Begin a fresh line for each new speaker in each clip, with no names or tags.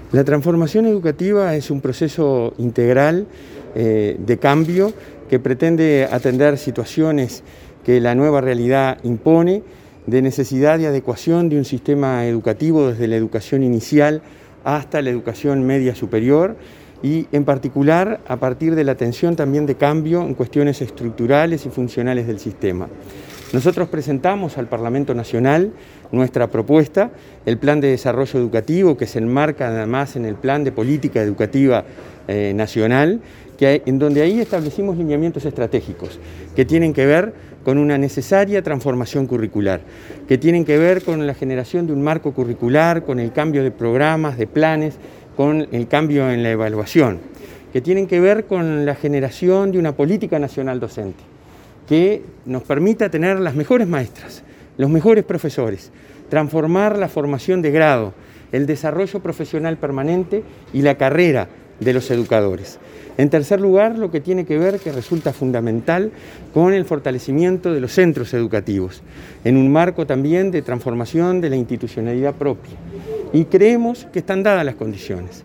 La transformación educativa es un proceso integral de cambio que pretende atender situaciones que la nueva realidad impone, de necesidad y adecuación de un sistema educativo desde la educación inicial hasta la educación media superior y en particular a partir de la atención también de cambio en cuestiones estructurales y funcionales del sistema. Nosotros presentamos al Parlamento Nacional nuestra propuesta, el Plan de Desarrollo Educativo, que se enmarca además en el Plan de Política Educativa Nacional, en donde ahí establecimos lineamientos estratégicos que tienen que ver con una necesaria transformación curricular, que tienen que ver con la generación de un marco curricular, con el cambio de programas, de planes, con el cambio en la evaluación, que tienen que ver con la generación de una política nacional docente, que nos permita tener las mejores maestras, los mejores profesores, transformar la formación de grado, el desarrollo profesional permanente y la carrera de los educadores. En tercer lugar, lo que tiene que ver, que resulta fundamental, con el fortalecimiento de los centros educativos, en un marco también de transformación de la institucionalidad propia. Y creemos que están dadas las condiciones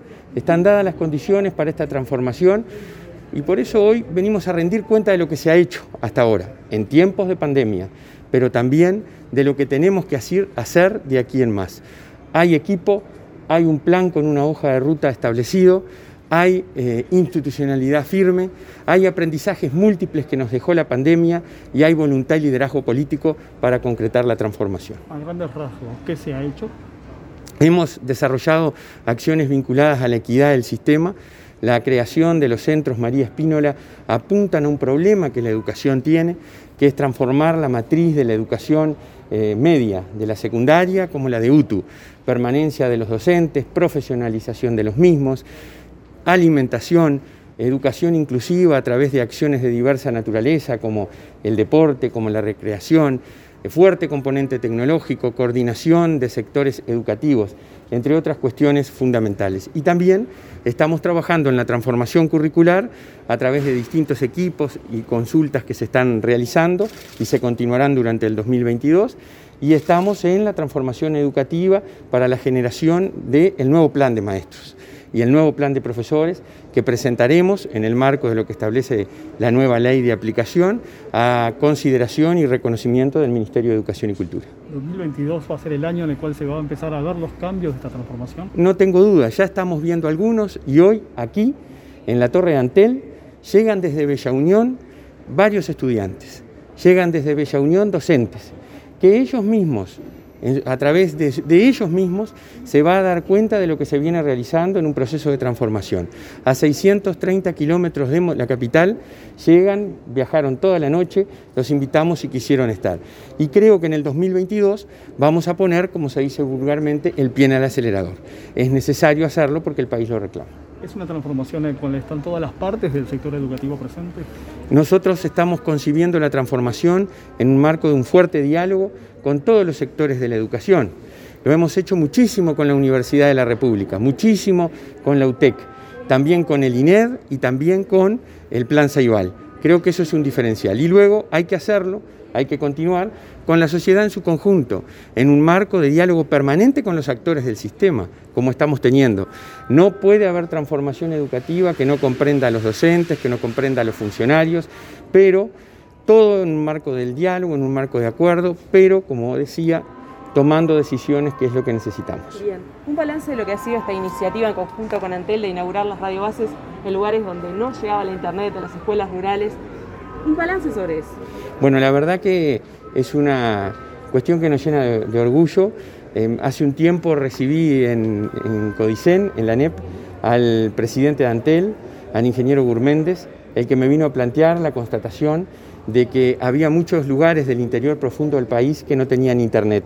para esta transformación. Y por eso hoy venimos a rendir cuenta de lo que se ha hecho hasta ahora, en tiempos de pandemia, pero también de lo que tenemos que hacer de aquí en más. Hay equipo, hay un plan con una hoja de ruta establecido, hay institucionalidad firme, hay aprendizajes múltiples que nos dejó la pandemia y hay voluntad y liderazgo político para concretar la transformación.
A grandes rasgos, ¿qué se ha hecho?
Hemos desarrollado acciones vinculadas a la equidad del sistema. La creación de los centros María Espínola apuntan a un problema que la educación tiene, que es transformar la matriz de la educación media, de la secundaria como la de UTU, permanencia de los docentes, profesionalización de los mismos, alimentación, educación inclusiva a través de acciones de diversa naturaleza como el deporte, como la recreación, fuerte componente tecnológico, coordinación de sectores educativos, entre otras cuestiones fundamentales. Y también estamos trabajando en la transformación curricular a través de distintos equipos y consultas que se están realizando y se continuarán durante el 2022, y estamos en la transformación educativa para la generación del nuevo plan de maestros y el nuevo plan de profesores que presentaremos en el marco de lo que establece la nueva ley de aplicación a consideración y reconocimiento del Ministerio de Educación y Cultura.
¿2022 va a ser el año en el cual se va a empezar a ver los cambios de esta transformación?
No tengo duda, ya estamos viendo algunos y hoy aquí en la Torre de Antel llegan desde Bella Unión varios estudiantes, llegan desde Bella Unión docentes, que ellos mismos, a través de ellos mismos, se va a dar cuenta de lo que se viene realizando en un proceso de transformación. A 630 kilómetros de la capital llegan, viajaron toda la noche, los invitamos si quisieron estar. Y creo que en el 2022 vamos a poner, como se dice vulgarmente, el pie en el acelerador. Es necesario hacerlo porque el país lo reclama.
¿Es una transformación en la cual están todas las partes del sector educativo presentes?
Nosotros estamos concibiendo la transformación en un marco de un fuerte diálogo con todos los sectores de la educación. Lo hemos hecho muchísimo con la Universidad de la República, muchísimo con la UTEC, también con el INED y también con el Plan Ceibal. Creo que eso es un diferencial. Y luego hay que hacerlo, hay que continuar con la sociedad en su conjunto, en un marco de diálogo permanente con los actores del sistema, como estamos teniendo. No puede haber transformación educativa que no comprenda a los docentes, que no comprenda a los funcionarios, pero todo en un marco del diálogo, en un marco de acuerdo, pero, como decía, tomando decisiones, que es lo que necesitamos.
Bien, un balance de lo que ha sido esta iniciativa en conjunto con Antel de inaugurar las radiobases en lugares donde no llegaba la internet, en las escuelas rurales. Un balance sobre eso.
Bueno, la verdad que es una cuestión que nos llena de orgullo. Hace un tiempo recibí en Codicen, en la ANEP, al presidente de Antel, al ingeniero Gurméndez, el que me vino a plantear la constatación de que había muchos lugares del interior profundo del país que no tenían internet.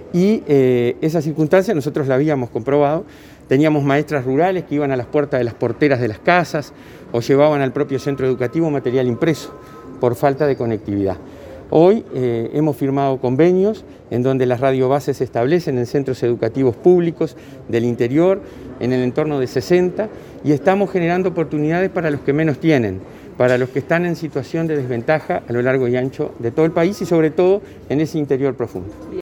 Y esa circunstancia nosotros la habíamos comprobado. Teníamos maestras rurales que iban a las puertas de las porteras de las casas o llevaban al propio centro educativo material impreso por falta de conectividad. Hoy hemos firmado convenios en donde las radiobases se establecen en centros educativos públicos del interior, en el entorno de 60, y estamos generando oportunidades para los que menos tienen, para los que están en situación de desventaja a lo largo y ancho de todo el país y sobre todo en ese interior profundo.